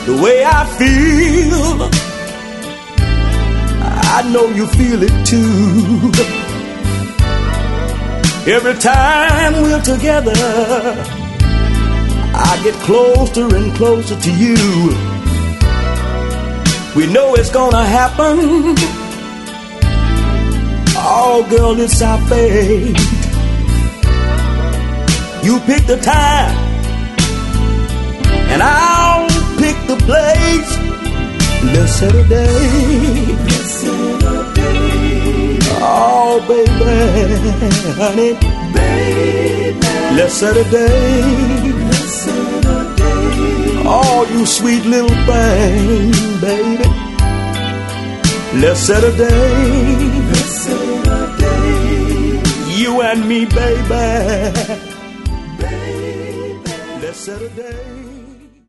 the way I feel, I know you feel it too. Every time we're together, I get closer and closer to you. We know it's gonna happen. Oh, girl, it's our fate. You pick the time, and I'll pick the place. Let's set a day. Oh, baby, honey, baby, let's set a day. Oh, you sweet little thing, baby, let's set a day. You and me, baby, let's set a day.